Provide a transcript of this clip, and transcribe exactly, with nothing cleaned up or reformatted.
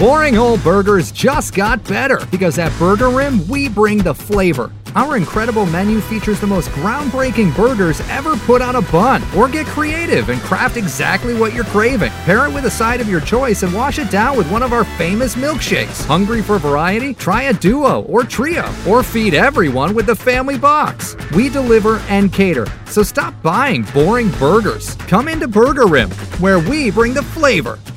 Boring old burgers just got better because at Burger Rim, we bring the flavor. Our incredible menu features the most groundbreaking burgers ever put on a bun. Or get creative and craft exactly what you're craving. Pair it with a side of your choice and wash it down with one of our famous milkshakes. Hungry for variety? Try a duo or trio. Or feed everyone with the family box. We deliver and cater, so stop buying boring burgers. Come into Burger Rim, where we bring the flavor.